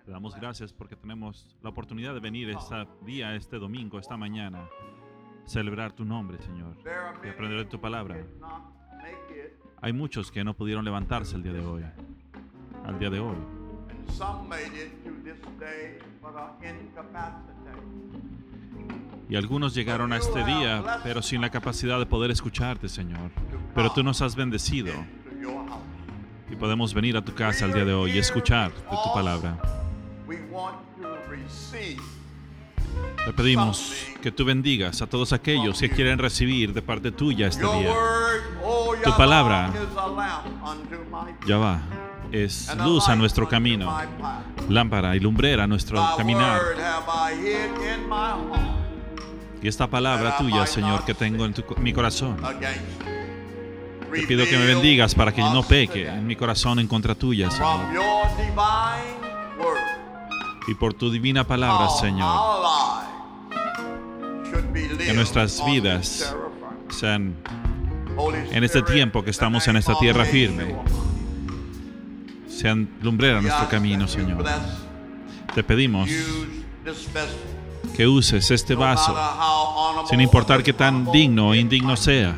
Te damos gracias porque tenemos la oportunidad de venir este día, este domingo, esta mañana, celebrar tu nombre, Señor, y aprender de tu palabra. Hay muchos que no pudieron levantarse al día de hoy. Y algunos llegaron a este día, pero sin la capacidad de poder escucharte, Señor. Pero tú nos has bendecido y podemos venir a tu casa el día de hoy y escuchar de tu palabra. Te pedimos que tú bendigas a todos aquellos que quieren recibir de parte tuya este día. Tu palabra, Yahvá, es luz a nuestro camino, lámpara y lumbrera a nuestro caminar. Y esta palabra tuya, Señor, que tengo en mi corazón, te pido que me bendigas para que no peque en mi corazón en contra tuya, Señor. Y por tu divina palabra, Señor, que nuestras vidas sean, en este tiempo que estamos en esta tierra firme, sean lumbrera a nuestro camino, Señor. Te pedimos que uses este vaso, sin importar qué tan digno o indigno sea.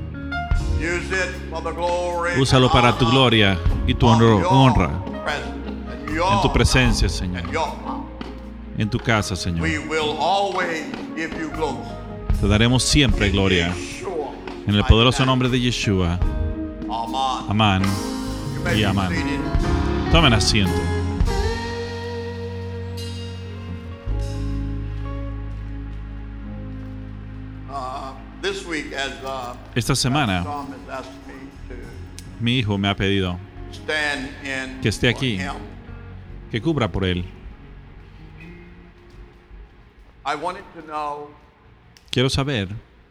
Úsalo para tu gloria y tu honra. En tu presencia, Señor. En tu casa, Señor. Te daremos siempre gloria. En el poderoso nombre de Yeshua. Amén y amén. Tomen asiento. Esta semana, mi hijo me ha pedido que esté aquí, que cubra por él. Quiero saber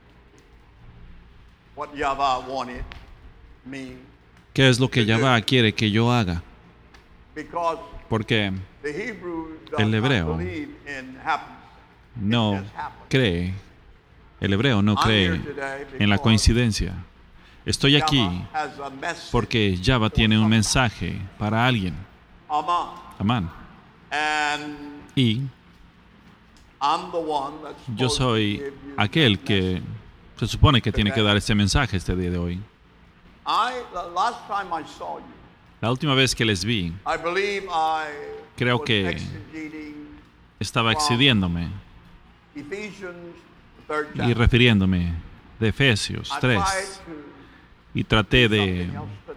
qué es lo que Yahvá quiere que yo haga, porque el hebreo no cree en la coincidencia. Estoy aquí porque Yahvá tiene un mensaje para alguien. Amén. Y yo soy aquel que se supone que tiene que dar este mensaje este día de hoy. La última vez que les vi, creo que estaba excediéndome y refiriéndome de Efesios 3. Y traté de...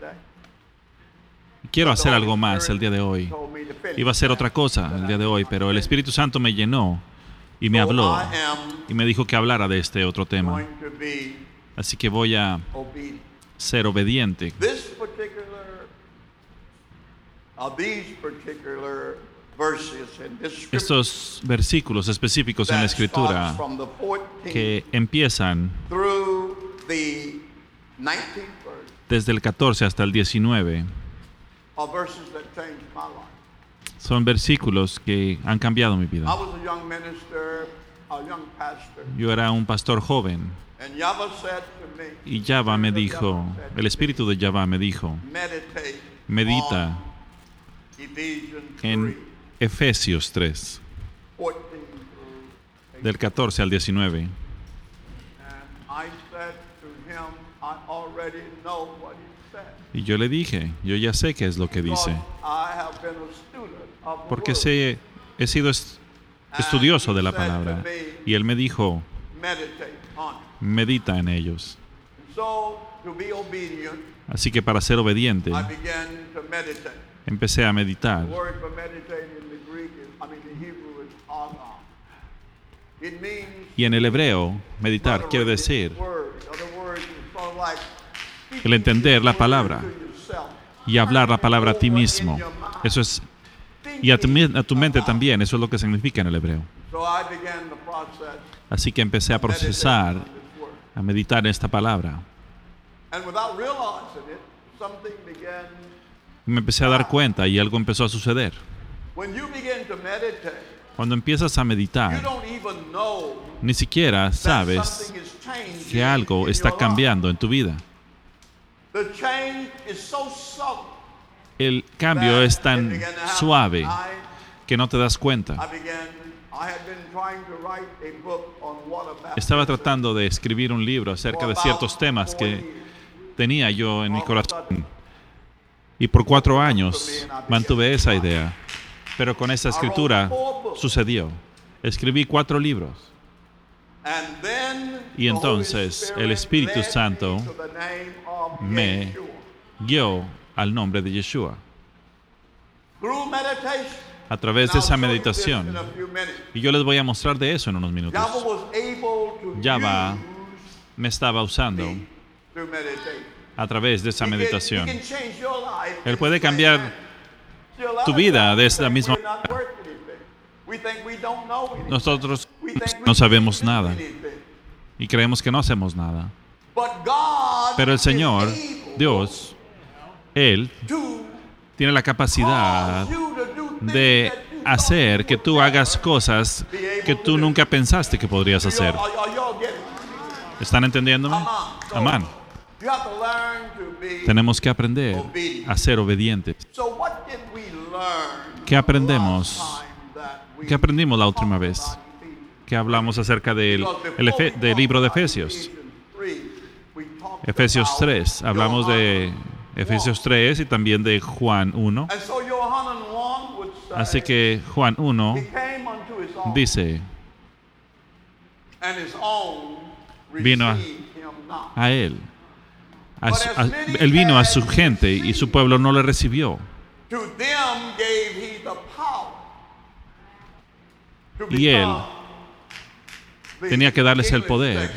Quiero hacer algo más el día de hoy. Iba a hacer otra cosa el día de hoy, pero el Espíritu Santo me llenó y me habló y me dijo que hablara de este otro tema. Así que voy a ser obediente. Estos versículos específicos en la Escritura que empiezan desde el 14 hasta el 19 son versículos que han cambiado mi vida. Yo era un pastor joven y Yahvá me dijo, el Espíritu de Yahvá me dijo, medita en Efesios 3, del 14 al 19. Y yo le dije, yo ya sé qué es lo que dice, porque he sido estudioso de la palabra. Y él me dijo, medita en ellos. Así que para ser obediente, empecé a meditar. Y en el hebreo, meditar quiere decir el entender la palabra y hablar la palabra a ti mismo. Eso es, y a tu mente también. Eso es lo que significa en el hebreo. Así que empecé a procesar, a meditar en esta palabra. Me empecé a dar cuenta y algo empezó a suceder. Cuando empiezas a meditar, ni siquiera sabes que algo está cambiando en tu vida. El cambio es tan suave que no te das cuenta. Estaba tratando de escribir un libro acerca de ciertos temas que tenía yo en mi corazón. Y por 4 años mantuve esa idea. Pero con esa escritura sucedió. Escribí 4 libros. Y entonces el Espíritu Santo me guió al nombre de Yeshua. A través de esa meditación. Y yo les voy a mostrar de eso en unos minutos. Yahweh me estaba usando a través de esa meditación. Él puede cambiar tu vida de esta misma manera. Nosotros no sabemos nada y creemos que no hacemos nada. Pero el Señor, Dios, Él tiene la capacidad de hacer que tú hagas cosas que tú nunca pensaste que podrías hacer. ¿Están entendiéndome? Amén. Tenemos que aprender a ser obedientes. ¿Qué aprendemos? ¿Qué aprendimos la última vez? Que hablamos acerca del libro de Efesios. Efesios 3. Hablamos de Efesios 3 y también de Juan 1. Así que Juan 1 dice, vino a él. Él vino a su gente y su pueblo no le recibió. Y él tenía que darles el poder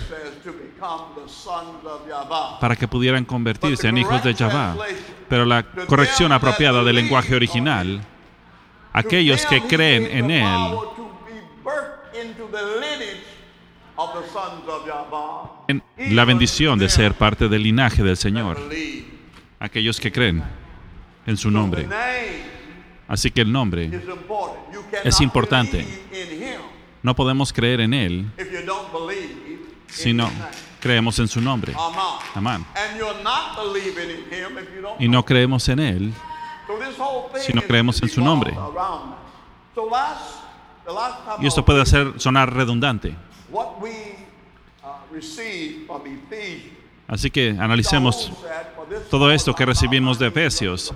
para que pudieran convertirse en hijos de Yahweh. Pero la corrección apropiada del lenguaje original, aquellos que creen en él, en la bendición de ser parte del linaje del Señor, aquellos que creen en su nombre. Así que el nombre es importante. No podemos creer en Él si no creemos en su nombre. Amén. Y no creemos en Él si no creemos en su nombre. Y esto puede sonar redundante. Así que analicemos todo esto que recibimos de Efesios.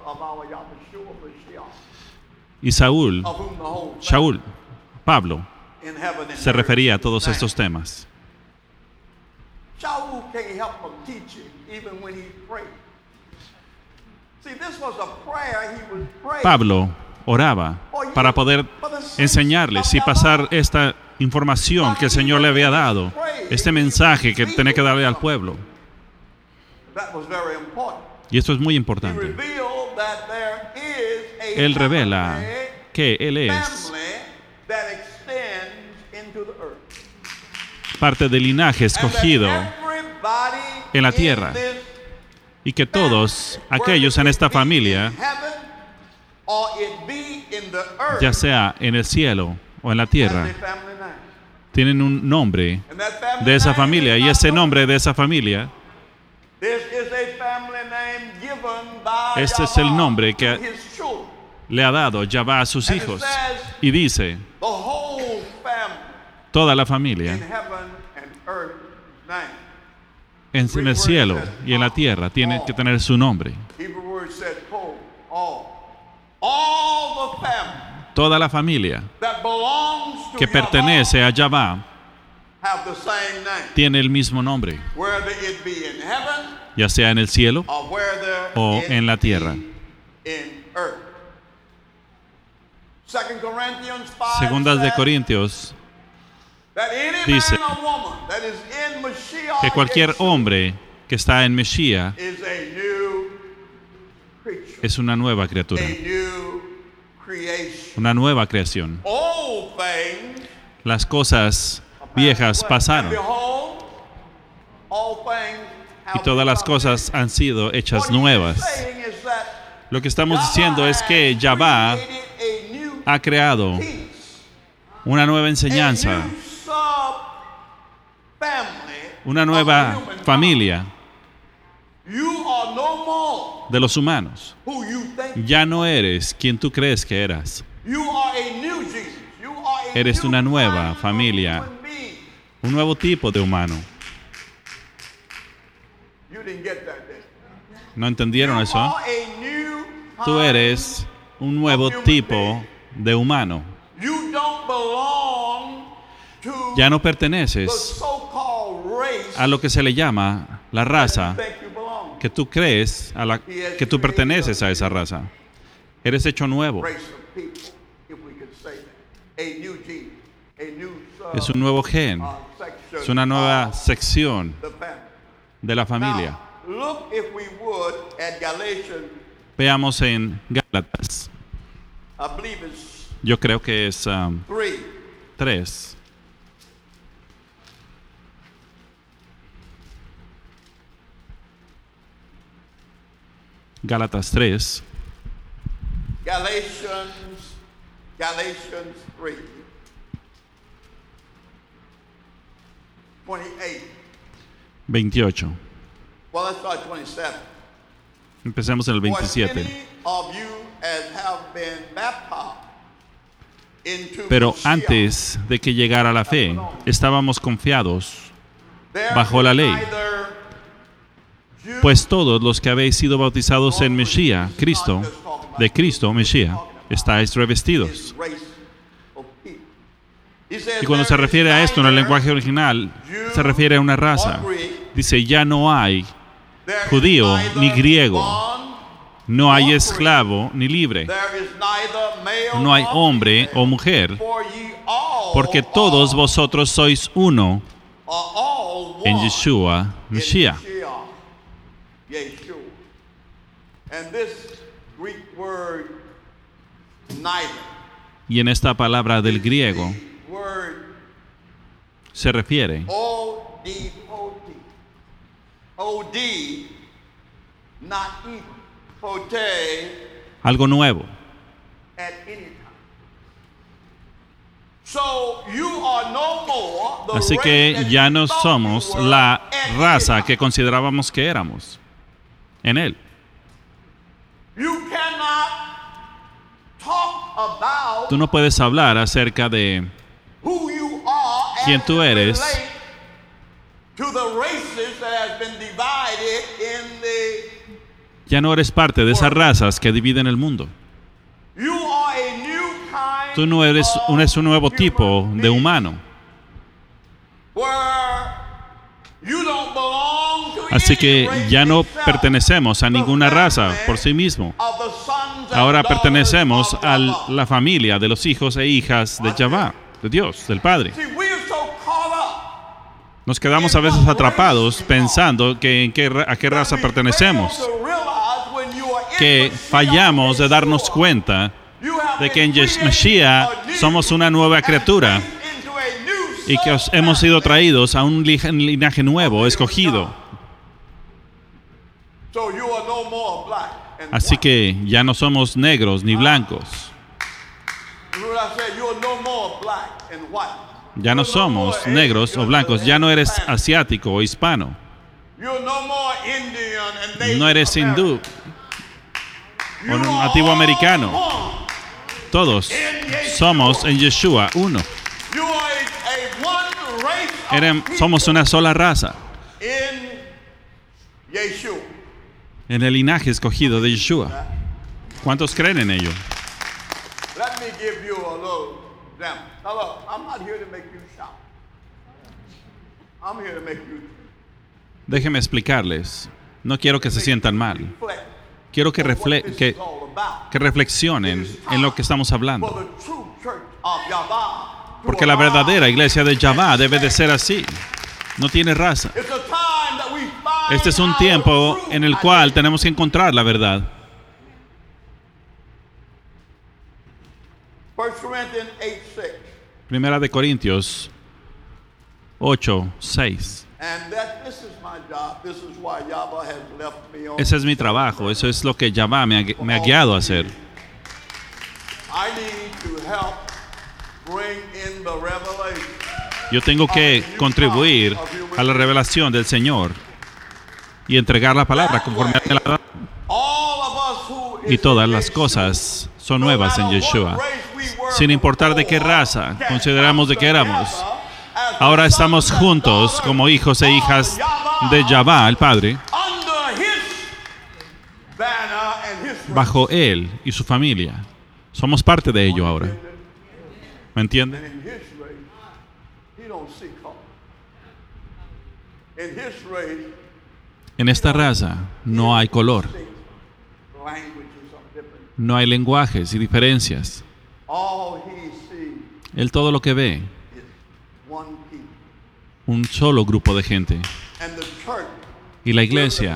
Y Shaul, Pablo, se refería a todos estos temas. Pablo oraba para poder enseñarles y pasar esta información que el Señor le había dado, este mensaje que tenía que darle al pueblo. Y esto es muy importante. Él revela que Él es parte del linaje escogido en la tierra y que todos aquellos en esta familia, ya sea en el cielo o en la tierra, tienen un nombre de esa familia y ese nombre de esa familia, este es el nombre que le ha dado Yahweh a sus hijos. Y dice, toda la familia en el cielo y en la tierra tiene que tener su nombre. Toda la familia que pertenece a Yahweh tiene el mismo nombre, ya sea en el cielo o en la tierra. Segundas de Corintios dice que cualquier hombre que está en Mesías es una nueva criatura, una nueva creación. Las cosas viejas pasaron y todas las cosas han sido hechas nuevas. Lo que estamos diciendo es que Yahweh ha creado una nueva enseñanza, una nueva familia de los humanos. Ya no eres quien tú crees que eras. Eres una nueva familia, un nuevo tipo de humano. ¿No entendieron eso? Tú eres un nuevo tipo de humano. Ya no perteneces a lo que se le llama la raza que tú crees, que tú perteneces a esa raza. Eres hecho nuevo. Es un nuevo gen. Es una nueva sección de la familia. Veamos en Gálatas. Yo creo que es 3. Gálatas 3. Galatians 3. 28. Well, let's start 27. Empecemos en el 27. Pero antes de que llegara la fe, estábamos confiados bajo la ley. Pues todos los que habéis sido bautizados en Mesías, Cristo, de Cristo, Mesías, estáis revestidos. Y cuando se refiere a esto en el lenguaje original, se refiere a una raza. Dice, ya no hay judío ni griego, no hay esclavo ni libre, no hay hombre o mujer, porque todos vosotros sois uno en Yeshua, Mesías. Y en esta palabra del griego se refiere algo nuevo. Así que ya no somos la raza que considerábamos que éramos en Él. Tú no puedes hablar acerca de quién tú eres ya no eres parte de esas razas que dividen el mundo. Tú no eres un nuevo tipo de humano. Así que ya no pertenecemos a ninguna raza por sí mismo. Ahora pertenecemos a la familia de los hijos e hijas de Yahvá, de Dios, del Padre. Nos quedamos a veces atrapados pensando a qué raza pertenecemos. Que fallamos de darnos cuenta de que en Mesías somos una nueva criatura y que hemos sido traídos a un linaje nuevo, escogido. Así que ya no somos negros ni blancos. Ya no somos negros o blancos. Ya no eres asiático o hispano. No eres hindú o nativo americano. Todos somos en Yeshua uno. Somos una sola raza en el linaje escogido de Yeshua. ¿Cuántos creen en ello? Déjenme explicarles. No quiero que se sientan mal. Quiero que reflexionen en lo que estamos hablando. Porque la verdadera iglesia de Yahvá debe de ser así. No tiene raza. Este es un tiempo en el cual tenemos que encontrar la verdad. Primera de Corintios 8:6. Ese es mi trabajo. Eso es lo que Yahvá me ha guiado a hacer. Yo tengo que contribuir a la revelación del Señor y entregar la palabra conforme a la edad. Y todas las cosas son nuevas en Yeshua. sin importar de qué raza consideramos de que éramos. Ahora estamos juntos como hijos e hijas de Yahvah, el Padre, bajo Él y su familia. Somos parte de ello ahora. ¿Me entienden? En esta raza no hay color, no hay lenguajes y diferencias. Él todo lo que ve, un solo grupo de gente. Y la iglesia,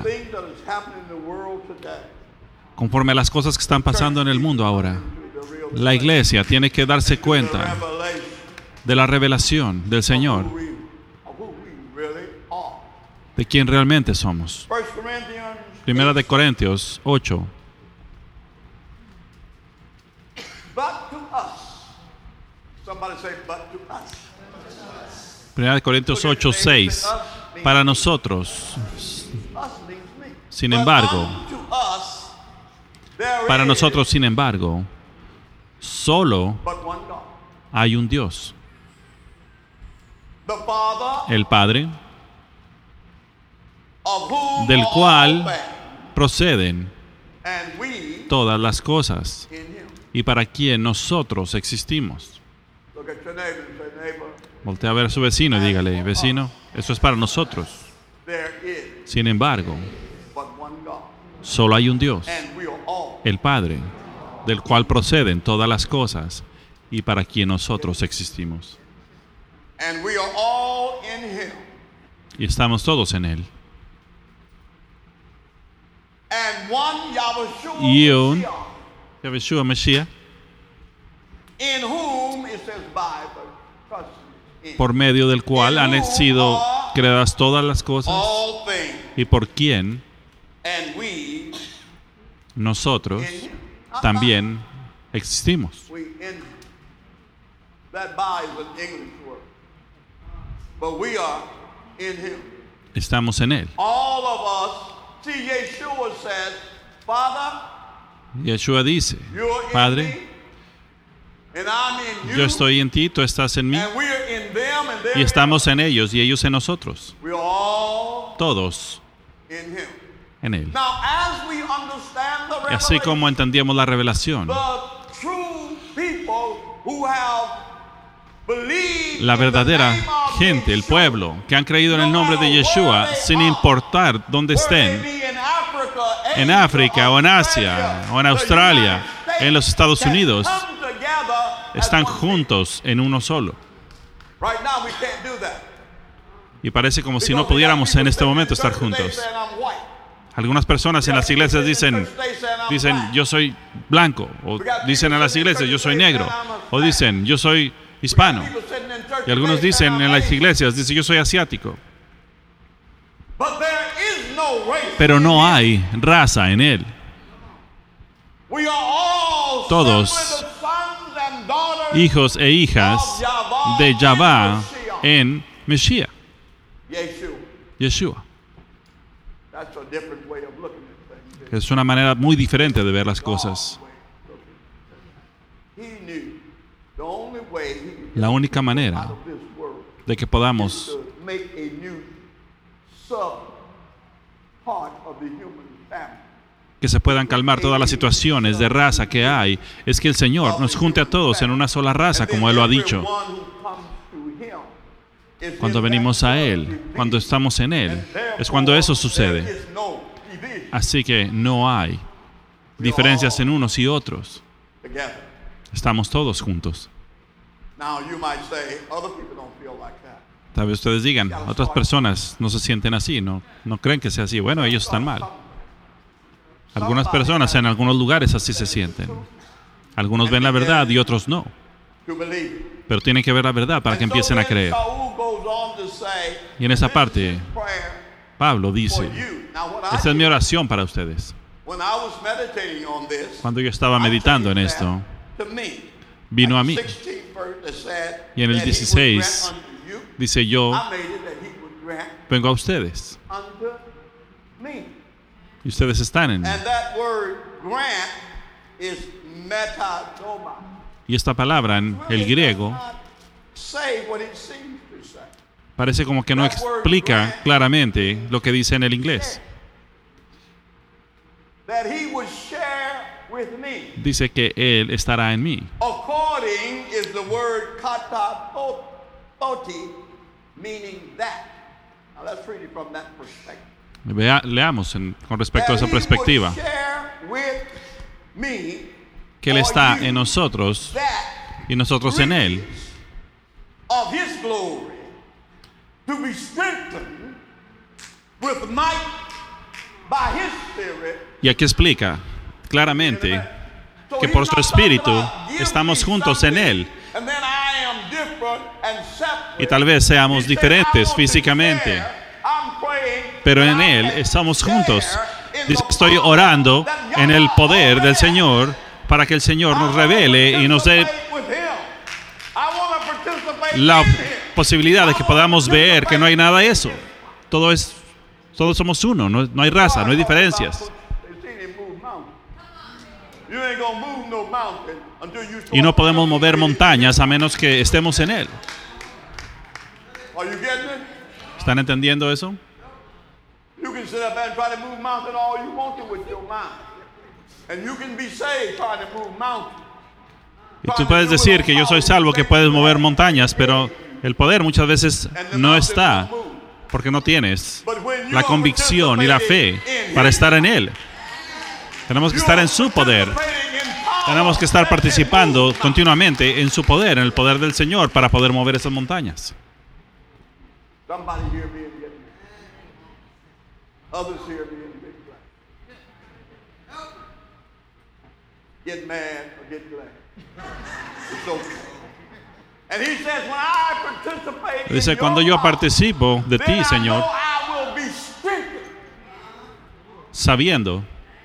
conforme a las cosas que están pasando en el mundo ahora, la iglesia tiene que darse cuenta de la revelación del Señor, de quién realmente somos. Primera de Corintios 8. Primera de Corintios 8, 6. Para nosotros, sin embargo, solo hay un Dios. El Padre, del cual proceden todas las cosas y para quien nosotros existimos. Voltea a ver a su vecino y dígale: vecino, eso es para nosotros. Sin embargo, solo hay un Dios, el Padre, del cual proceden todas las cosas y para quien nosotros existimos. Y estamos todos en Él. Y un Yahshua Mashiach, por medio del cual han sido creadas todas las cosas y por quien nosotros también existimos. Estamos en Él. Yeshua dice: Padre, yo estoy en ti, tú estás en mí, y estamos en ellos y ellos en nosotros. Todos en Él. Y así como entendíamos la revelación, la verdadera gente, el pueblo, que han creído en el nombre de Yeshua, sin importar dónde estén, en África o en Asia o en Australia, en los Estados Unidos, están juntos en uno solo. Y parece como si no pudiéramos en este momento estar juntos. Algunas personas en las iglesias dicen, yo soy blanco, o dicen en las iglesias, yo soy negro, o dicen, yo soy hispano. Y algunos dicen en las iglesias, yo soy asiático. Pero no hay raza en Él. Todos hijos e hijas de Yahvah en Mashiach, Yeshua. Es una manera muy diferente de ver las cosas. La única manera de que podamos que se puedan calmar todas las situaciones de raza que hay es que el Señor nos junte a todos en una sola raza, como Él lo ha dicho. Cuando venimos a Él, cuando estamos en Él, es cuando eso sucede. Así que no hay diferencias en unos y otros. Estamos todos juntos. Tal vez ustedes digan, otras personas no se sienten así, no creen que sea así. Bueno, ellos están mal. Algunas personas en algunos lugares así se sienten. Algunos ven la verdad y otros no. Pero tienen que ver la verdad para que empiecen a creer. Y en esa parte, Pablo dice, esta es mi oración para ustedes. Cuando yo estaba meditando en esto, vino a mí. Y en el 16 dice, yo vengo a ustedes. Y ustedes están en mí. Y esta palabra en el griego parece como que no explica claramente lo que dice en el inglés. Dice que Él estará en mí. According is the word katapoti, meaning that. Now let's read it from that perspective. Leamos con respecto a esa perspectiva. Que Él está en nosotros y nosotros en Él. Of His glory, to be strengthened with might by His Spirit. Y aquí explica claramente que por su Espíritu estamos juntos en Él. Y tal vez seamos diferentes físicamente, pero en Él estamos juntos. Dice, estoy orando en el poder del Señor para que el Señor nos revele y nos dé la posibilidad de que podamos ver que no hay nada de eso. Todos somos uno, no hay raza, no hay diferencias. Y no podemos mover montañas a menos que estemos en Él. ¿Están entendiendo eso? Y tú puedes decir que yo soy salvo, que puedes mover montañas, pero el poder muchas veces no está porque no tienes la convicción y la fe para estar en Él. Tenemos que estar en su poder. Tenemos que estar participando continuamente en su poder, en el poder del Señor, para poder mover esas montañas. Dice, cuando yo participo de ti, Señor, sabiendo.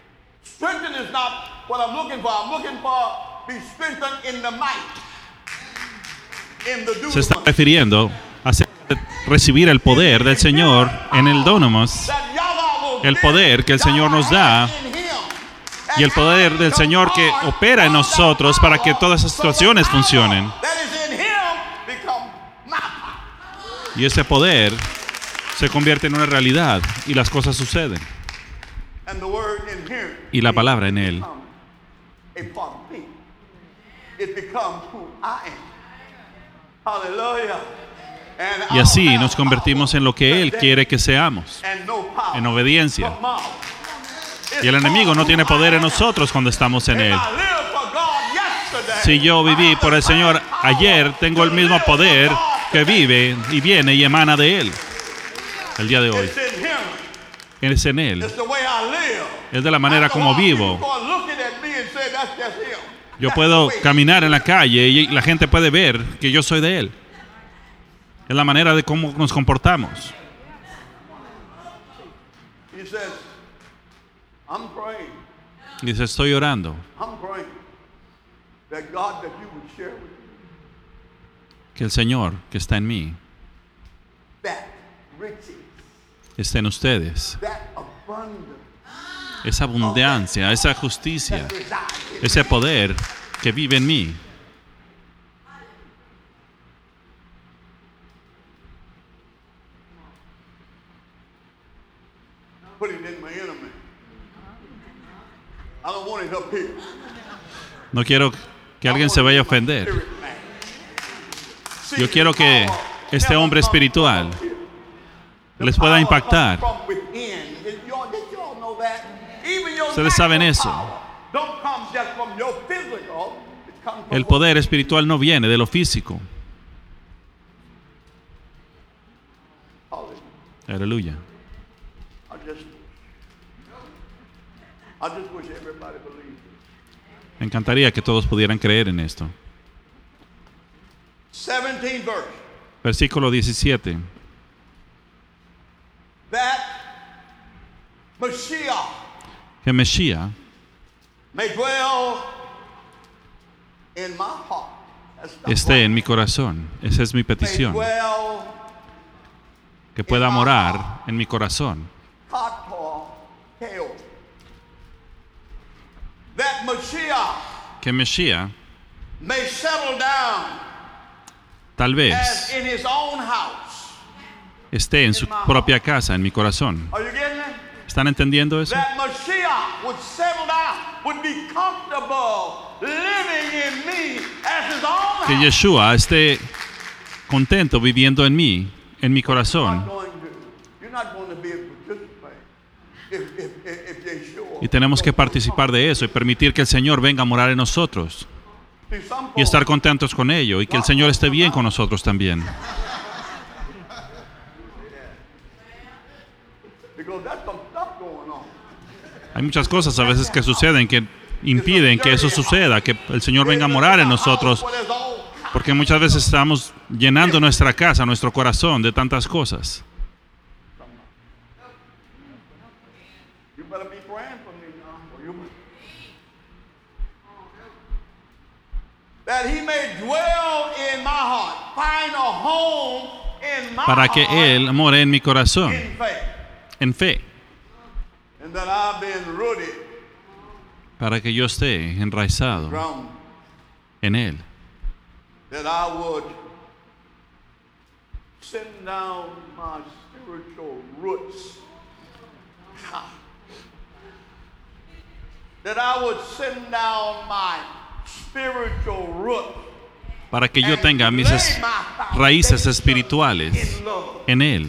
Se está refiriendo a recibir el poder del Señor en el Dunamis, el poder que el Señor nos da y el poder del Señor que opera en nosotros para que todas esas situaciones funcionen. Y ese poder se convierte en una realidad y las cosas suceden. Y la palabra en Él y así nos convertimos en lo que Él quiere que seamos, en obediencia. Y el enemigo no tiene poder en nosotros cuando estamos en Él. Si yo viví por el Señor ayer, tengo el mismo poder que vive y viene y emana de Él el día de hoy. Es en Él. Es de la manera como vivo. Yo puedo caminar en la calle y la gente puede ver que yo soy de Él. Es la manera de cómo nos comportamos. Dice, estoy orando que el Señor que está en mí esté en ustedes. Esa abundancia, esa justicia, ese poder que vive en mí. No quiero que alguien se vaya a ofender. Yo quiero que este hombre espiritual les pueda impactar. Ustedes saben eso. El poder espiritual no viene de lo físico. Aleluya. Me encantaría que todos pudieran creer en esto. Versículo 17. Que Mesías esté en mi corazón. Esa es mi petición. Que pueda morar en mi corazón. Que Mesías may settle down tal vez as in his own house. esté en su propia casa, en mi corazón. Are you getting it? ¿Están entendiendo eso? That Mashiach would settle down, would be comfortable living in me as his own Que house. Yeshua esté contento viviendo en mí, en mi You're corazón. not going to be able to participate if Yeshua. Y tenemos que participar de eso y permitir que el Señor venga a morar en nosotros. See, some Y estar folks, contentos con ello y que el Señor esté bien con nosotros también. because there's some stuff going on. Hay muchas cosas a veces que suceden que impiden que eso suceda, que el Señor venga a morar en nosotros, What is all porque muchas veces estamos llenando nuestra casa, nuestro corazón de tantas cosas. You better be praying for me now. Or you... That he may dwell in my heart, find a home in my Para que heart Él more en mi corazón, in faith. en fe, And that I've been rooted, para que yo esté enraizado grounded, en Él. that I would send down my spiritual roots. That I would send down my spiritual roots. Para que yo tenga mis raíces espirituales In love. en Él.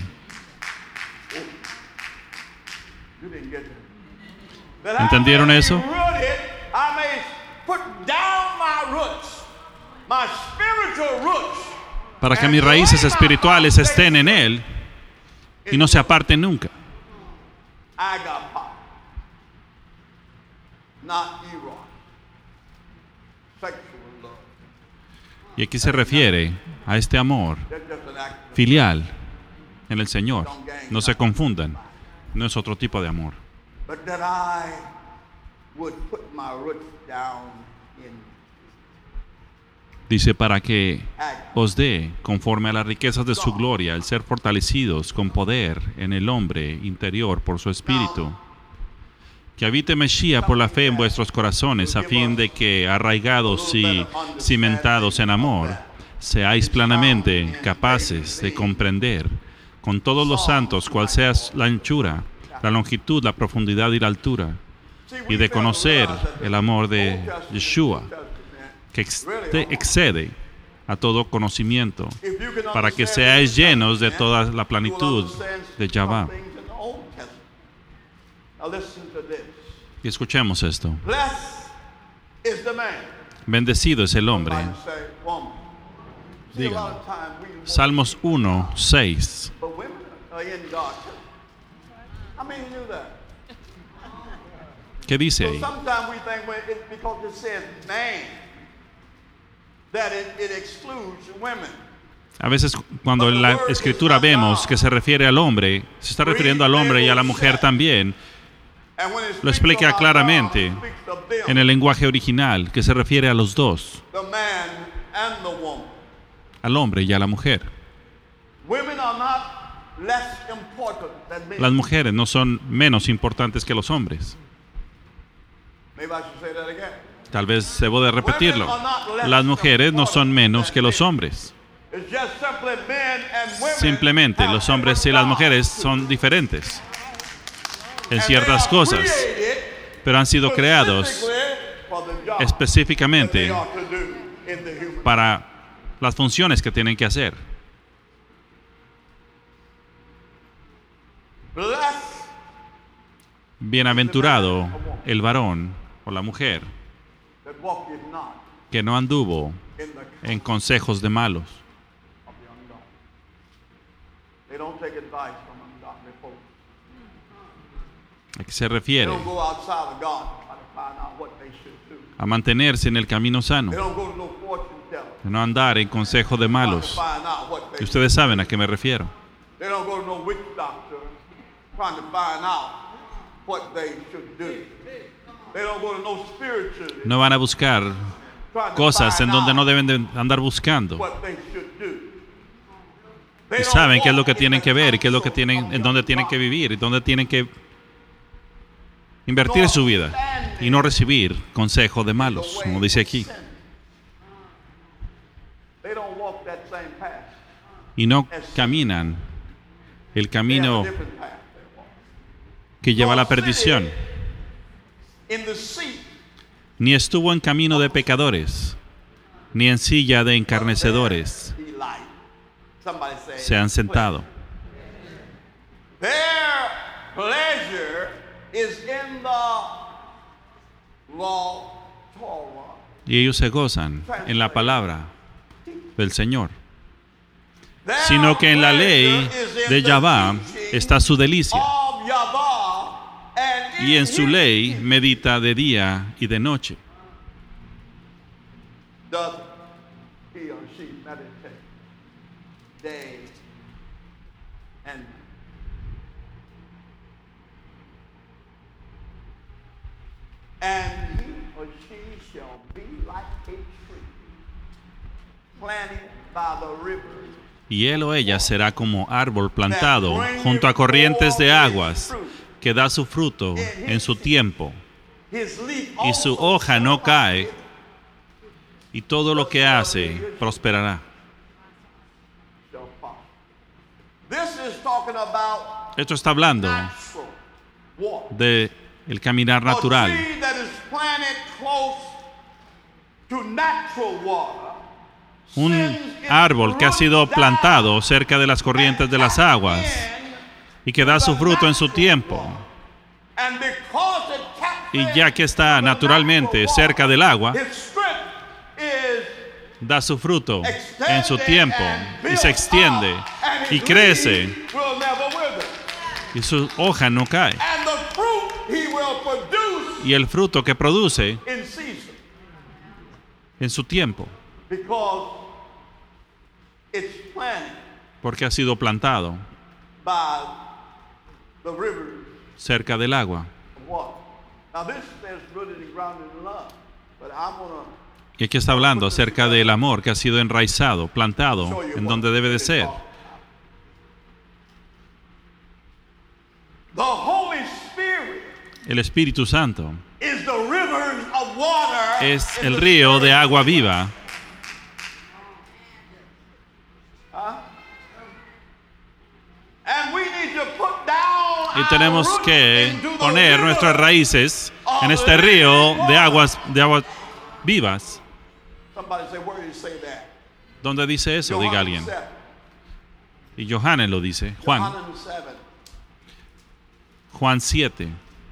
You didn't get that. ¿Entendieron eso? I may put down my roots, my spiritual roots. Para que mis raíces espirituales estén en Él y no se aparten nunca. Agapao, not eros. Sexual love. Y aquí se refiere a este amor That's just an act of filial en el Señor. No se confundan. No es otro tipo de amor. but that I would put my roots down in Dice, para que Agapao. os dé, conforme a las riquezas de su gloria, el ser fortalecidos con poder en el hombre interior por su espíritu. Que habite Mesías por la fe en vuestros corazones, a fin de que, arraigados y cimentados en amor, seáis plenamente capaces de comprender con todos los santos cuál sea la anchura, la longitud, la profundidad y la altura, y de conocer el amor de Yeshua, que excede a todo conocimiento, para que seáis llenos de toda la plenitud de Yahweh. Y escuchemos esto. Blessed is the man. Bendecido es el hombre. Somebody say, woman. See, a lot of times we want, Salmos 1, 6. but women are in God too. I mean, you knew that. ¿Qué dice So ahí? sometimes we think when it's because it says man that it excludes women. A veces cuando en la escritura vemos que se refiere al hombre, se está refiriendo al hombre y a la mujer también. And when it Lo speaks explica about claramente God, it speaks of them, en el lenguaje original, que se refiere a los dos, the man and the woman. al hombre y a la mujer. Women are not less important than men. Las mujeres no son menos importantes que los hombres. Maybe I should say that again. Tal vez debo de repetirlo. Las mujeres no son menos que los hombres. It's just simply men and women Simplemente have los hombres y different las jobs. mujeres son diferentes en And ciertas they are cosas, created pero han sido creados specifically for the job that específicamente they are to do in the human. para las funciones que tienen que hacer. Blessed Bienaventurado el varón o la mujer that walketh not que no anduvo in the counsel en consejos de malos. of the ungodly. They don't take advice from ungodly folks. ¿A qué se They refiere? don't go outside of God to try to find out what they should do. A mantenerse en el camino sano, They don't go to no fortune teller de no andar en consejo de trying to malos. find out what Y they ustedes saben a qué me refiero. They don't go to no witch doctor trying to find out what they should do. They don't go to no spiritualist No van a buscar trying to cosas en find donde out no deben de andar buscando. what they should do. They Y don't saben qué es lo walk que in tienen the que ver y qué es lo que counsel tienen, of en the dónde tienen que ungodly. vivir y dónde tienen que invertir su vida y no recibir consejo de malos, como dice aquí. y no caminan el camino que lleva a la perdición, ni estuvo en camino de pecadores, ni en silla de encarnecedores se han sentado. Y ellos se gozan en la palabra del Señor, sino que en la ley de Yahvá está su delicia, y en su ley medita de día y de noche. And he or she shall be like a tree planted by the river. Y él o ella será como árbol plantado junto a corrientes de aguas, que da su fruto en su tiempo, y su hoja no cae, y todo lo que hace prosperará. Esto está hablando de el caminar natural. Un árbol que ha sido plantado cerca de las corrientes de las aguas y que da su fruto en su tiempo. Y ya que está naturalmente cerca del agua, da su fruto en su tiempo y se extiende y crece y su hoja no cae. Y el fruto que produce en su tiempo, porque ha sido plantado cerca del agua. Y aquí está hablando acerca del amor que ha sido enraizado, plantado en donde debe de ser. El Espíritu Santo es el río de agua viva. Y tenemos que poner nuestras raíces en este río de aguas vivas. ¿Dónde dice eso? Diga alguien. Y Johannes lo dice. Juan 7.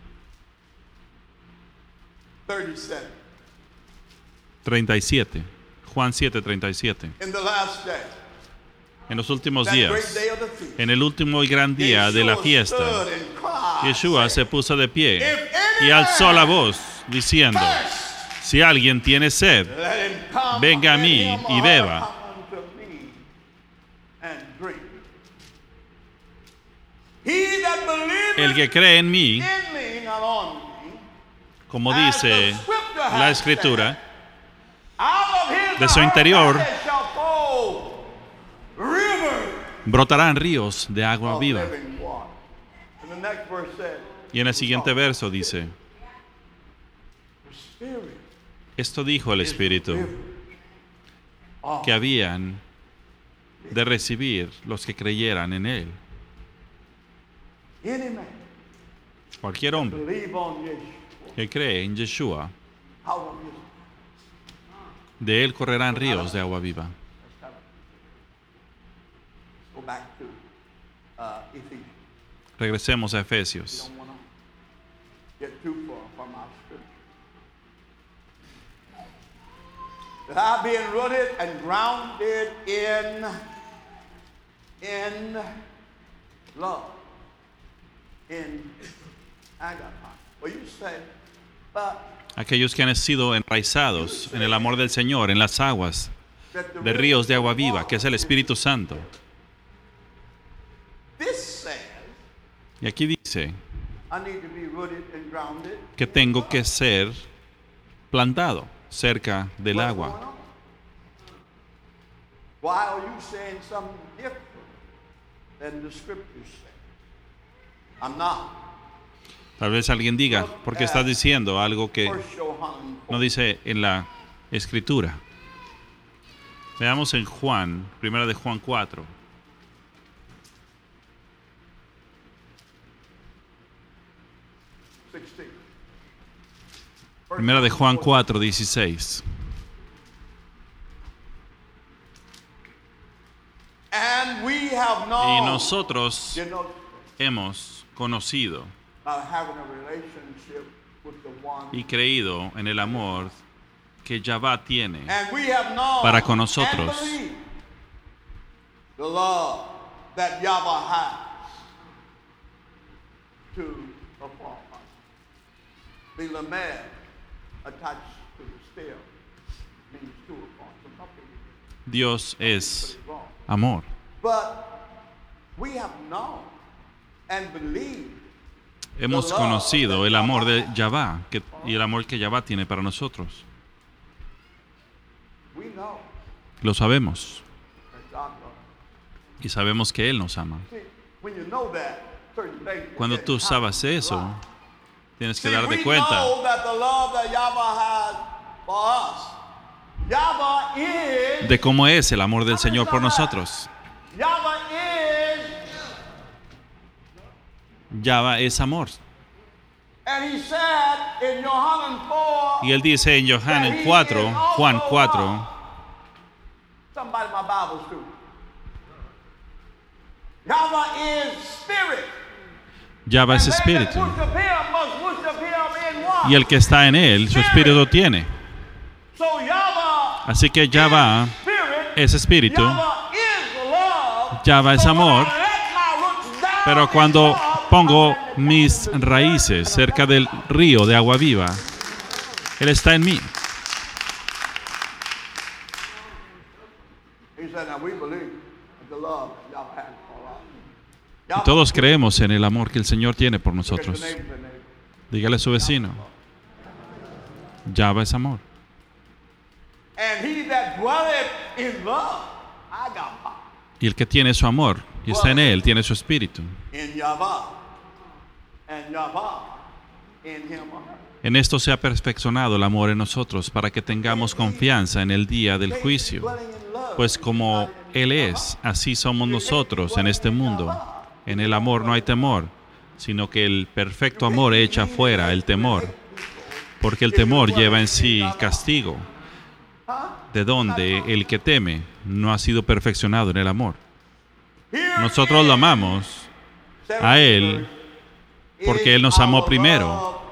37. Juan 7, 37. En los últimos días, en el último y gran día de la fiesta, Yeshua se puso de pie y alzó la voz diciendo: si alguien tiene sed, venga a mí y beba. El que cree en mí, como dice la Escritura, de su interior brotarán ríos de agua viva. Y en el siguiente verso dice: esto dijo el Espíritu, que habían de recibir los que creyeran en Él. Cualquier hombre que cree en Yeshua, de él correrán ríos de agua viva. Regresemos a Efesios. That being rooted and grounded in love, in agape. Well, you say, but aquellos que han sido enraizados en el amor del Señor, en las aguas de ríos de agua viva, que es el Espíritu Santo. Y aquí dice que tengo que ser plantado cerca del agua. Tal vez alguien diga, ¿por qué estás diciendo algo que no dice en la Escritura? Veamos en Juan, primera de Juan 4. Primera de Juan 4:16. Y nosotros hemos conocido y creído en el amor que Yahvá tiene para con nosotros. Dios es amor. Hemos conocido el amor de Yahvá y el amor que Yahvá tiene para nosotros. Lo sabemos. Y sabemos que Él nos ama. Cuando tú sabes eso, tienes que darte cuenta de cómo es el amor del Señor por nosotros. Yahvá es amor. Y Él dice en Juan 4, Yahvá es espíritu. Y el que está en Él, su espíritu tiene. Así que Yahvá es espíritu. Yahvá es amor. Pero cuando pongo mis raíces cerca del río de agua viva, Él está en mí. Y todos creemos en el amor que el Señor tiene por nosotros. Dígale a su vecino, Yahvá es amor. Y el que tiene su amor y está en Él, tiene su espíritu. En esto se ha perfeccionado el amor en nosotros para que tengamos confianza en el día del juicio. Pues como Él es, así somos nosotros en este mundo. En el amor no hay temor, sino que el perfecto amor echa fuera el temor, porque el temor lleva en sí castigo, de donde el que teme no ha sido perfeccionado en el amor. Nosotros lo amamos a Él porque Él nos amó primero.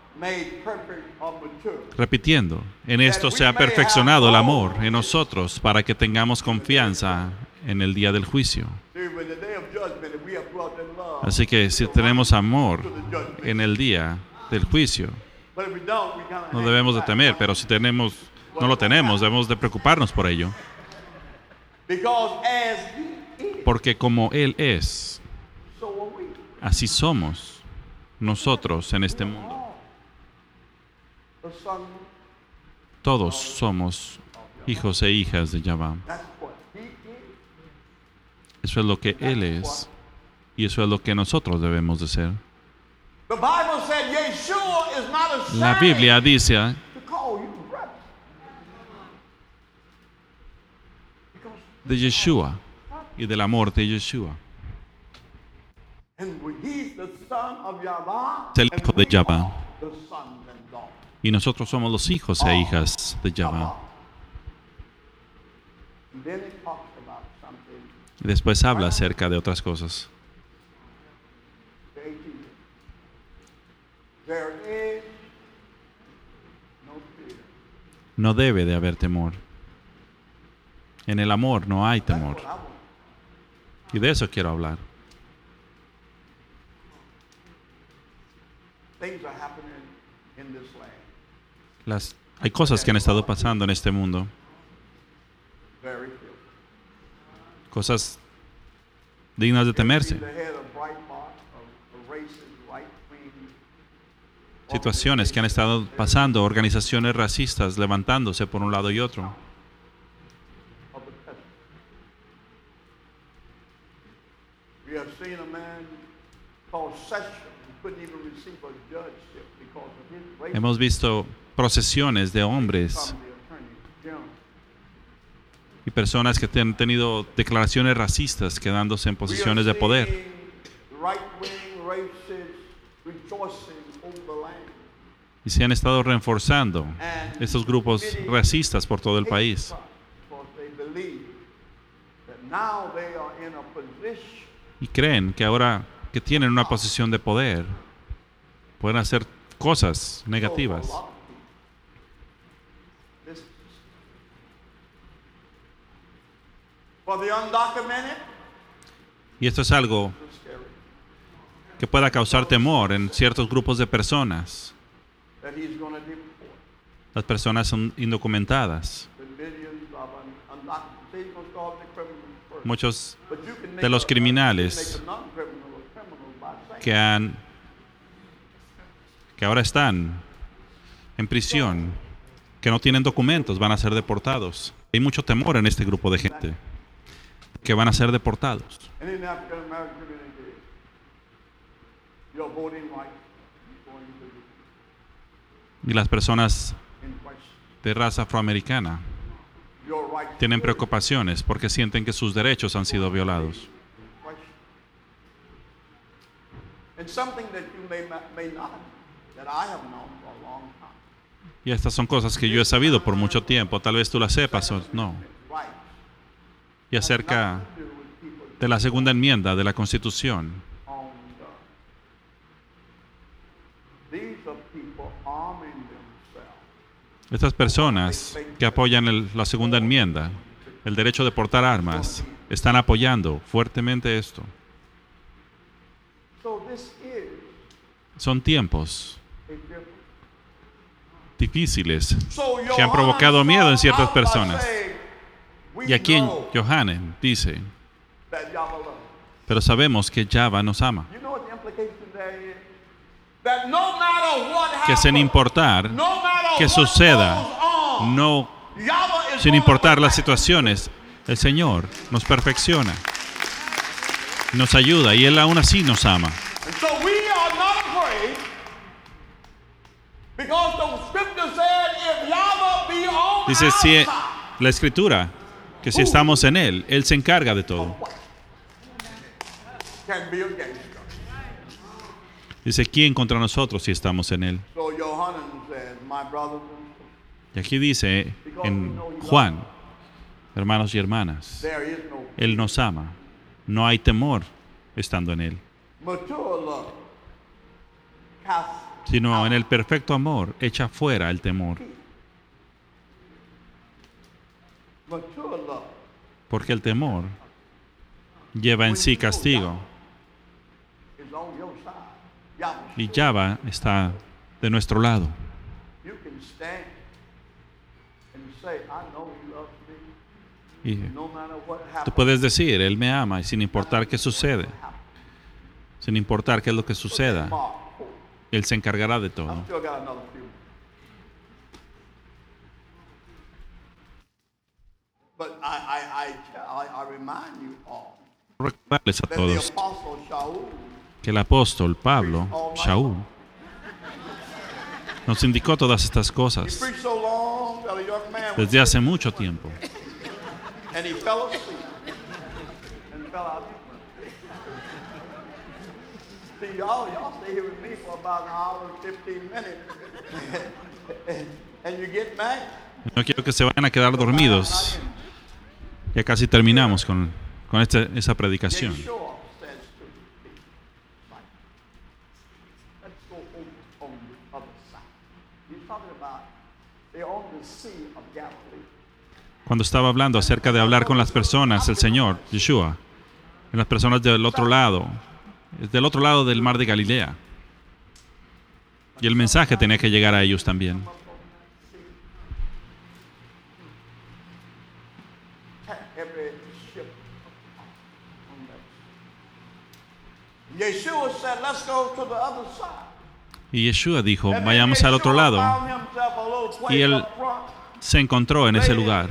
Repitiendo, en esto se ha perfeccionado el amor en nosotros para que tengamos confianza en el día del juicio. Así que si tenemos amor en el día del juicio, no debemos de temer, pero si no lo tenemos, debemos de preocuparnos por ello. Porque como Él es, así somos nosotros en este mundo. Todos somos hijos e hijas de Yahvá. Eso es lo que Él es. Y eso es lo que nosotros debemos de ser. La Biblia dice de Yeshua y del amor de Yeshua. Es el hijo de Yahvá. Y nosotros somos los hijos e hijas de Yahvá. Y después habla acerca de otras cosas. No debe de haber temor. En el amor no hay temor. Y de eso quiero hablar. Hay cosas que han estado pasando en este mundo. Cosas dignas de temerse. Situaciones que han estado pasando, organizaciones racistas levantándose por un lado y otro. Hemos visto procesiones de hombres y personas que han tenido declaraciones racistas quedándose en posiciones de poder. Y se han estado reforzando estos grupos racistas por todo el país. Y creen que ahora que tienen una posición de poder, pueden hacer cosas negativas. Y esto es algo que pueda causar temor en ciertos grupos de personas. Las personas son indocumentadas. Muchos de los criminales que ahora están en prisión, que no tienen documentos, van a ser deportados. Hay mucho temor en este grupo de gente que van a ser deportados. Y las personas de raza afroamericana tienen preocupaciones porque sienten que sus derechos han sido violados. Y estas son cosas que yo he sabido por mucho tiempo, tal vez tú las sepas o no. Y acerca de la segunda enmienda de la Constitución. Estas personas que apoyan la segunda enmienda, el derecho de portar armas, están apoyando fuertemente esto. Son tiempos difíciles que han provocado miedo en ciertas personas. Y aquí en Johanan dice, pero sabemos que Yahweh nos ama. Que sin importar que suceda, sin importar las situaciones, el Señor nos perfecciona, nos ayuda y Él aún así nos ama. Dice la Escritura que si estamos en Él, Él se encarga de todo. Dice, ¿quién contra nosotros si estamos en Él? Y aquí dice en Juan, hermanos y hermanas, Él nos ama. No hay temor estando en Él. Sino en el perfecto amor echa fuera el temor. Porque el temor lleva en sí castigo. Y Yahweh está de nuestro lado. Y tú puedes decir, Él me ama, y sin importar qué sucede, sin importar qué es lo que suceda, Él se encargará de todo. Recordarles a todos que el apóstol Pablo, Shaul, nos indicó todas estas cosas desde hace mucho tiempo. No quiero que se vayan a quedar dormidos. Ya casi terminamos con esa predicación. Cuando estaba hablando acerca de hablar con las personas, el Señor, Yeshua, en las personas del otro lado del mar de Galilea. Y el mensaje tenía que llegar a ellos también. Y Yeshua dijo, vayamos al otro lado. Y él se encontró en ese lugar.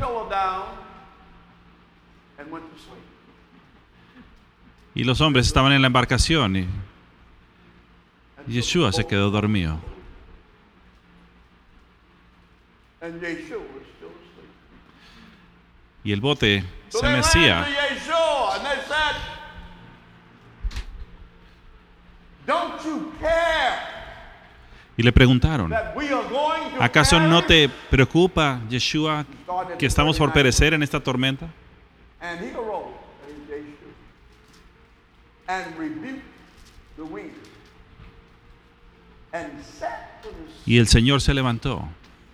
Y los hombres estaban en la embarcación y Yeshua se quedó dormido. Y el bote se mecía. Y le preguntaron, ¿acaso no te preocupa, Yeshua, que estamos por perecer en esta tormenta? Y el Señor se levantó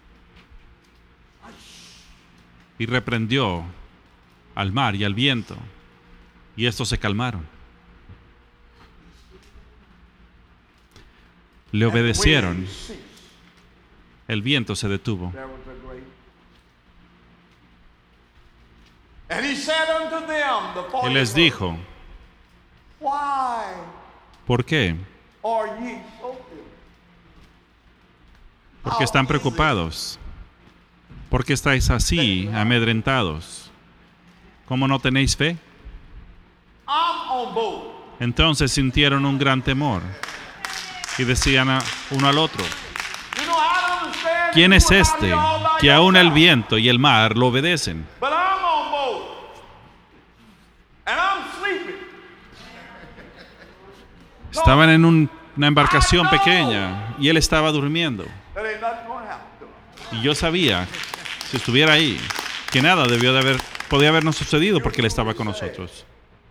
y reprendió al mar y al viento, y estos se calmaron. Le obedecieron. El viento se detuvo. Y les dijo, ¿por qué? ¿Por qué están preocupados? ¿Por qué estáis así, amedrentados? ¿Cómo no tenéis fe? Entonces sintieron un gran temor y decían uno al otro, ¿quién es este que aún el viento y el mar lo obedecen? Estaban en una embarcación pequeña y él estaba durmiendo. Y yo sabía, si estuviera ahí, que nada podía habernos sucedido porque él estaba con nosotros.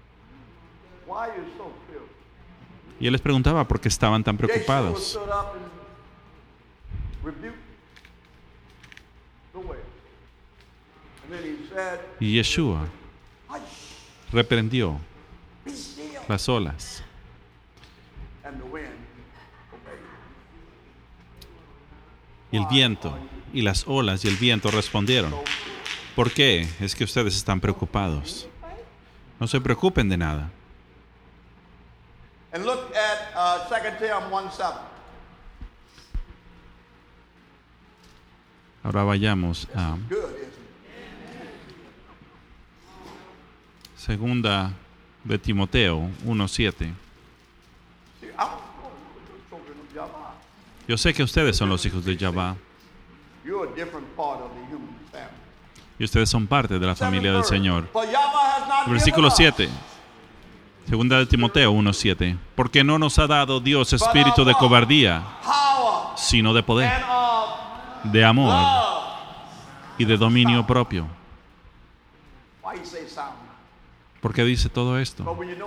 Y él les preguntaba por qué estaban tan preocupados. Y Yeshua reprendió las olas. Y el viento, y las olas y el viento respondieron, ¿por qué es que ustedes están preocupados? No se preocupen de nada. And look at 2 Tim 1:7. Ahora vayamos a Segunda de Timoteo 1:7. Yo sé que ustedes son los hijos de Yahvá. Y ustedes son parte de la familia del Señor. Versículo 7. Segunda de Timoteo 1:7. Porque no nos ha dado Dios espíritu de cobardía, sino de poder, de amor y de dominio propio. ¿Por qué dice todo esto?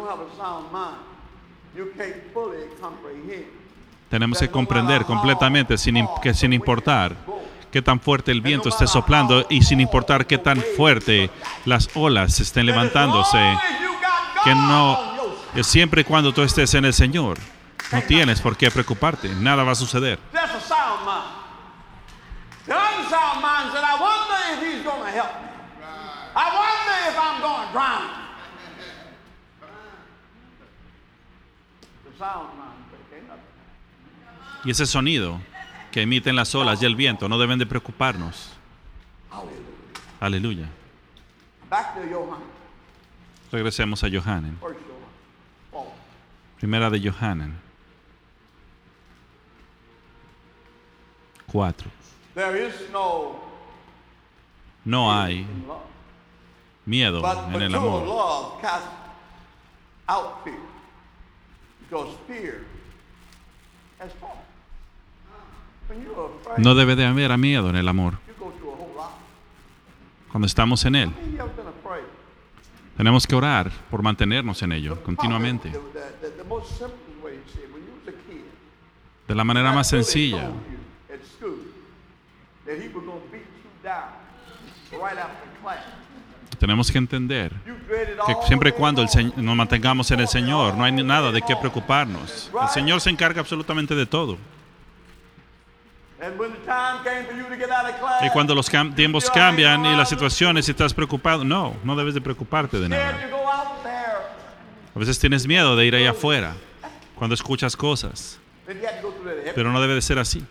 Tenemos que comprender completamente, sin importar qué tan fuerte el viento esté soplando y sin importar qué tan fuerte las olas estén levantándose, que siempre y cuando tú estés en el Señor, no tienes por qué preocuparte, nada va a suceder. Y ese sonido que emiten las olas y el viento no deben de preocuparnos. Aleluya. Regresemos a Yohanan. Primera de Yohanan 4. No hay miedo en el amor. No debe de haber miedo en el amor. Cuando estamos en Él, tenemos que orar por mantenernos en ello continuamente. De la manera más sencilla. Tenemos que entender que siempre y cuando nos mantengamos en el Señor, no hay nada de qué preocuparnos. El Señor se encarga absolutamente de todo. Y cuando los tiempos cambian y las situaciones y estás preocupado, no debes de preocuparte de nada. A veces tienes miedo de ir allá afuera cuando escuchas cosas, pero no debe de ser así.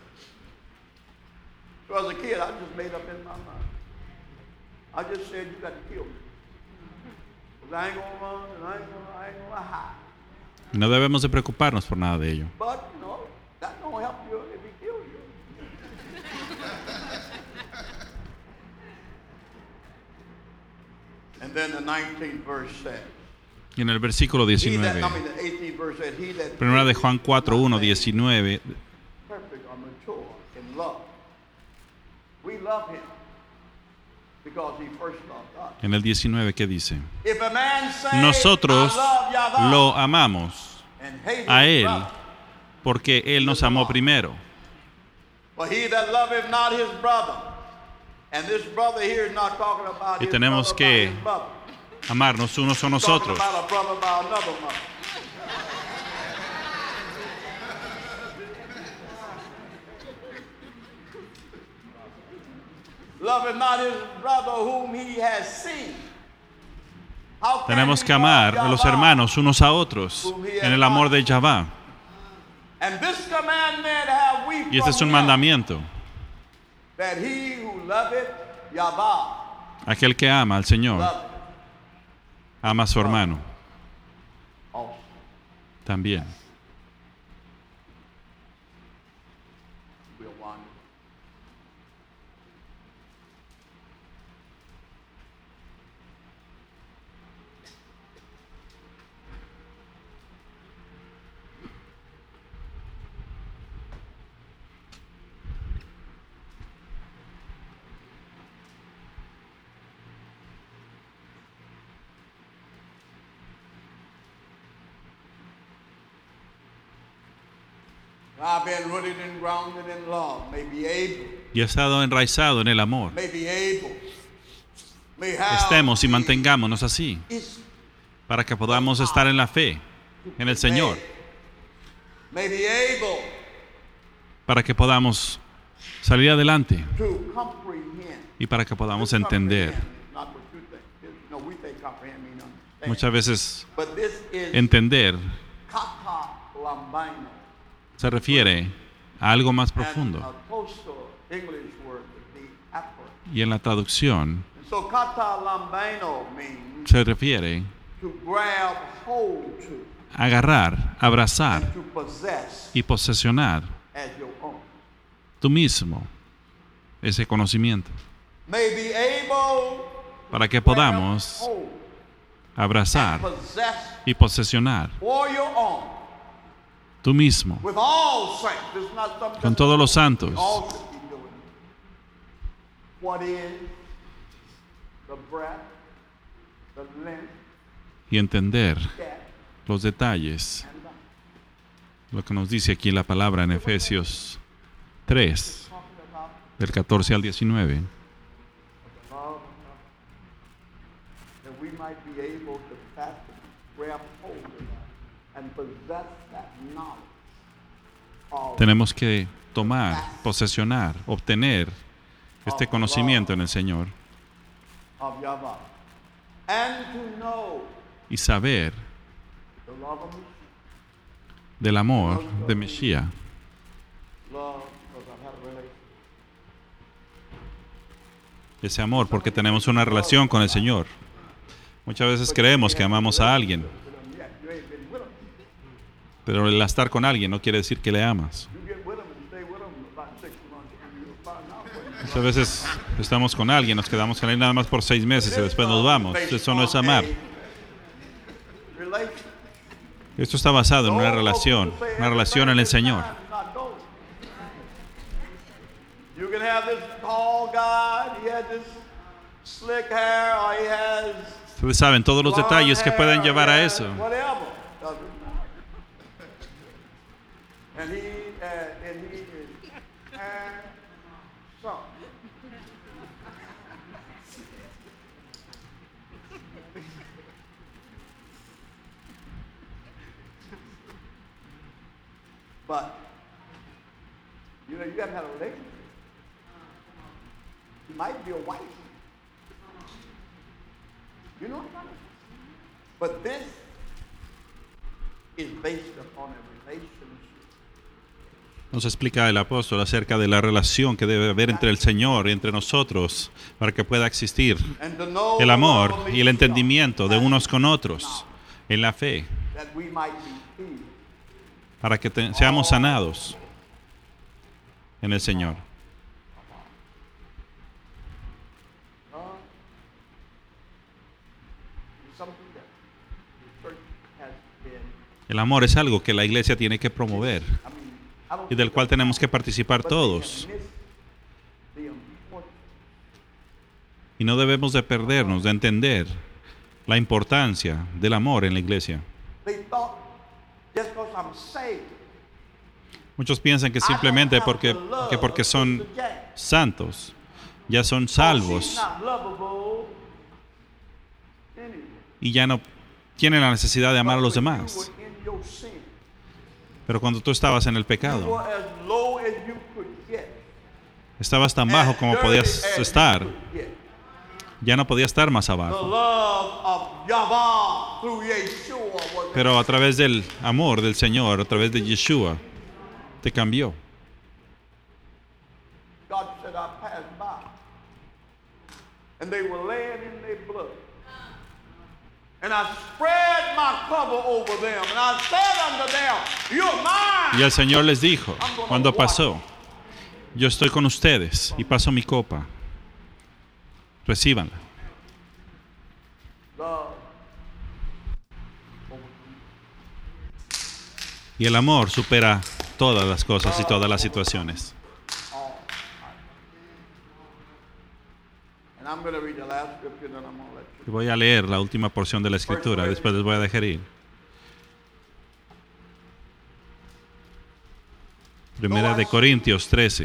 No debemos de preocuparnos por nada de ello. And then the 19th verse says, y en el versículo 19, primera de Juan 4:1, 19, perfect or mature in love. We love him because he first loved us. En el 19, ¿qué dice? If a man say, Nosotros I love Yahweh, lo amamos and hate a his Él brother, porque Él nos amó primero. but he that loveth not his brother, and this brother here is not talking about Y his tenemos brother que by his mother. amarnos unos a Talking nosotros. about a brother by another mother. Loveth not his brother whom he has seen. How can Tenemos we que amar love a los Yahweh? hermanos unos a otros en el amor de Yahvá. And this commandment have we Y este es from un him, mandamiento. that he who loveth Yahweh Aquel que ama al Señor, loveth ama a su hermano also. también. We'll wander. I've been rooted and grounded in love. May be able, Y ha estado enraizado en el amor. may be able, may have Estemos y the mantengámonos así is- para que podamos estar en la fe, en el Señor, may be able para que podamos salir adelante to comprehend. y para que podamos entender. Comprehend, not what you think. No, we think comprehend means understand. Muchas veces But this is entender kata lambano. se refiere a algo más And profundo. a closer English word would be apple. Y en la traducción And so kata lambano means se refiere to grab hold to a agarrar, abrazar and to possess y posesionar as your own. tú mismo ese conocimiento May be able para que to grab podamos hold abrazar and possess y posesionar for your own tú mismo with all saints. This is not something con todos los santos we all should be doing. What is the breadth, the length, y entender depth, los detalles, and the lo que nos dice aquí la palabra en Efesios 3, talking about del 14 al 19, the love of God, that we might be able to fathom, grab hold of that, and possess that knowledge of tenemos que tomar, posesionar, obtener este conocimiento en el Señor Yahweh, and to know y saber the love of Him. del amor de Mesías. Love, because I've had a relationship. Ese amor porque tenemos una relación con el Señor. Muchas veces creemos que amamos a alguien, Yeah, you ain't been with them. pero el estar con alguien no quiere decir que le amas. You get with them and stay with them about 6 months, and you'll find out what Muchas veces estamos con alguien, nos quedamos con él nada más por 6 meses y después nos vamos. Eso no es amar. relation. Esto está basado en una relación en el Señor. You can have this tall guy, he has this slick hair, or he has Ustedes saben todos los detalles que pueden llevar a eso. whatever. Doesn't matter. And he is handsome. But you know, you haven't had a relationship. He might be a wife. You know what I'm saying? But this is based upon a relationship. Nos explica el apóstol acerca de la relación que debe haber entre el Señor y entre nosotros para que pueda existir And to know el amor the love of y el each entendimiento de other, unos con otros en la fe, that we might be healed. para que seamos sanados en el Señor. Something that the church has been, El amor es algo que la iglesia tiene que promover. I mean, y del cual tenemos que participar todos. Y no debemos de perdernos de entender la importancia del amor en la iglesia. Muchos piensan que simplemente porque son santos, ya son salvos y ya no tienen la necesidad de amar a los demás. Pero cuando tú estabas en el pecado, estabas tan bajo como podías estar, ya no podías estar más abajo. Pero a través del amor del Señor, a través de Yeshua, te cambió. Y el Señor les dijo, cuando pasó, yo estoy con ustedes y paso mi copa. Recíbanla. Y el amor supera todas las cosas y todas las situaciones. Y voy a leer la última porción de la Escritura, después les voy a dejar ir. Primera de Corintios 13.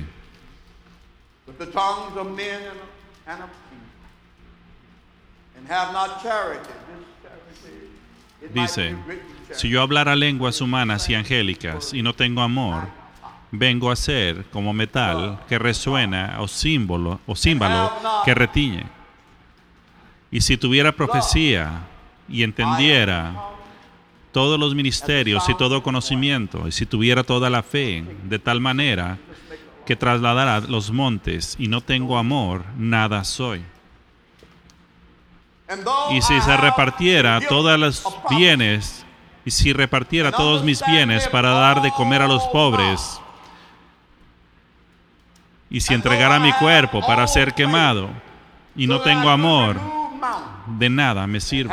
Dice, si yo hablara lenguas humanas y angélicas y no tengo amor, vengo a ser como metal que resuena o címbalo que retiñe. Y si tuviera profecía y entendiera todos los ministerios y todo conocimiento, y si tuviera toda la fe de tal manera que trasladara los montes y no tengo amor, nada soy. Y si se repartiera todos los bienes, y si repartiera todos mis bienes para dar de comer a los pobres, y si entregara mi cuerpo para ser quemado, y no tengo amor, de nada me sirve.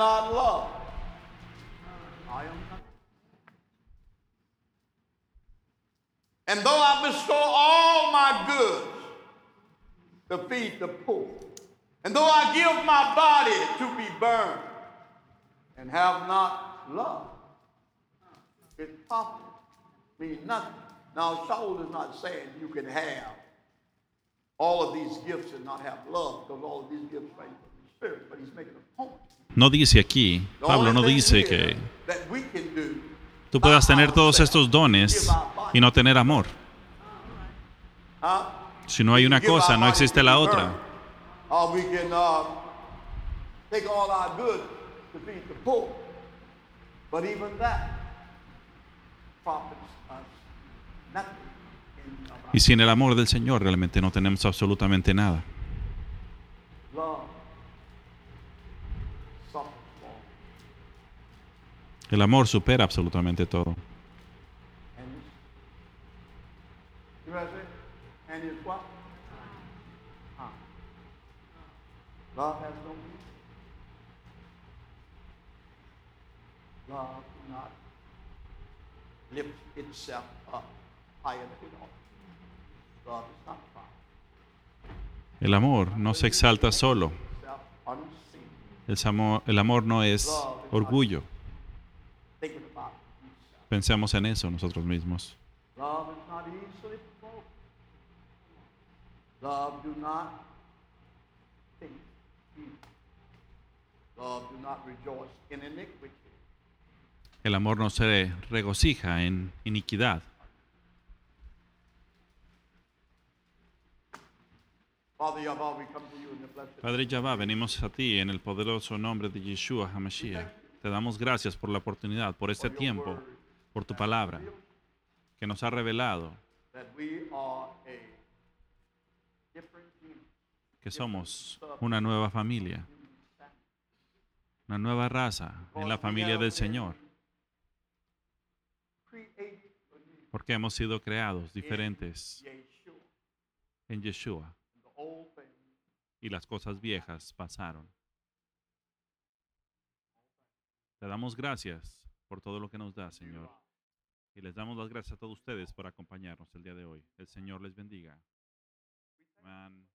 And though I bestow all my goods to feed the poor, and though I give my body to be burned, and have not love, it profits me nothing. Now, Saul is not saying you can have all of these gifts and not have love, because all of these gifts are from the Spirit, but he's making a point. No dice aquí, Pablo no dice que tú puedas tener todos estos dones y no tener amor. Si no hay una cosa, no existe la otra. Y sin el amor del Señor realmente no tenemos absolutamente nada. El amor supera absolutamente todo. Love has no peace. Love does not lift itself up higher than it ought. Love is not proud. El amor no se exalta solo. El amor no es orgullo. Pensemos en eso nosotros mismos. Love is not easily provoked. Love do not think evil. Love do not rejoice in iniquity. El amor no se regocija en iniquidad. Padre Yahvá, venimos a ti en el poderoso nombre de Yeshua HaMashiach. Te damos gracias por la oportunidad, por este tiempo, por tu palabra, que nos ha revelado que somos una nueva familia, una nueva raza en la familia del Señor, porque hemos sido creados diferentes en Yeshua y las cosas viejas pasaron. Te damos gracias por todo lo que nos da, Señor. Y les damos las gracias a todos ustedes por acompañarnos el día de hoy. El Señor les bendiga. Amén.